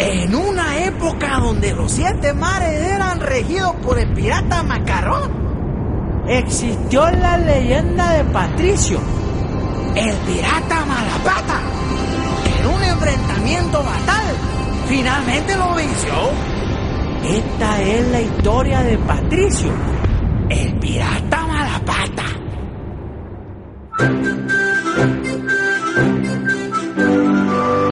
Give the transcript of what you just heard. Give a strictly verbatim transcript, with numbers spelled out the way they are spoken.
En una época donde los siete mares eran regidos por el pirata Macarrón, existió la leyenda de Patricio, el pirata Malapata, que en un enfrentamiento fatal finalmente lo venció. Esta es la historia de Patricio, el pirata Malapata.